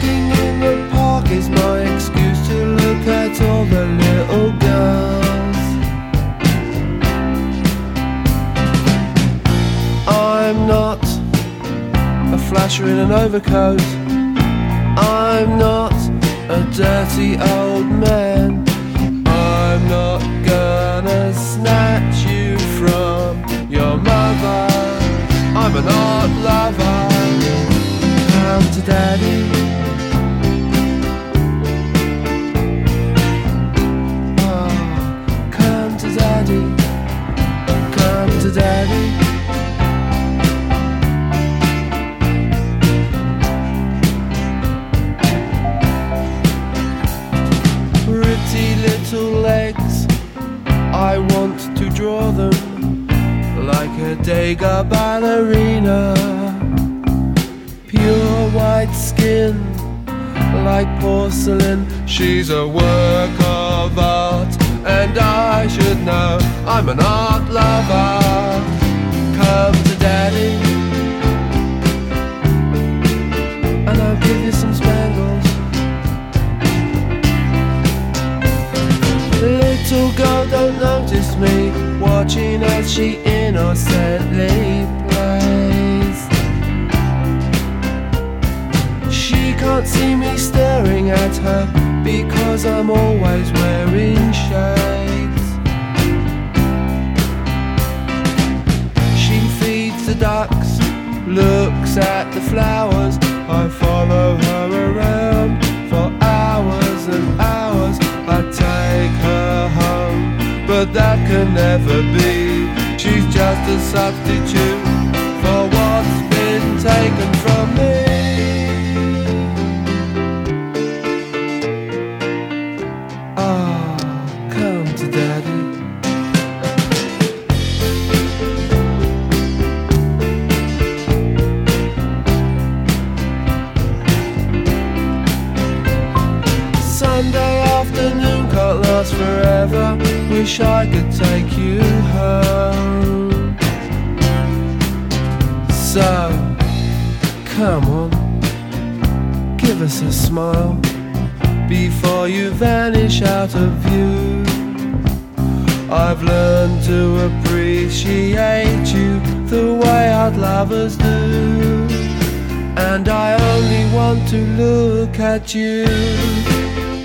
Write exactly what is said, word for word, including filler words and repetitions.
Walking in the park is my excuse to look at all the little girls. I'm not a flasher in an overcoat. I'm not a dirty old man. I'm not gonna snatch you from your mother. I'm an art lover. Come to daddy. Oh, come to daddy. Come to daddy. Pretty little legs, I want to draw them like a Degas ballerina. Pure white skin, like porcelain. She's a work of art, and I should know I'm an art lover. Come to daddy, and I'll give you some spangles. Little girl don't notice me, watching as she innocently plays. She can't see me staring at her, because I'm always wearing shades. She feeds the ducks, looks at the flowers. I follow her around for hours and hours. I take her home, but that can never be. She's just a substitute for what's been taken from me. Ah, come to daddy. Sunday afternoon can't last forever. Wish I could take you home. So, come on, give us a smile before you vanish out of view. I've learned to appreciate you the way our lovers do, and I only want to look at you.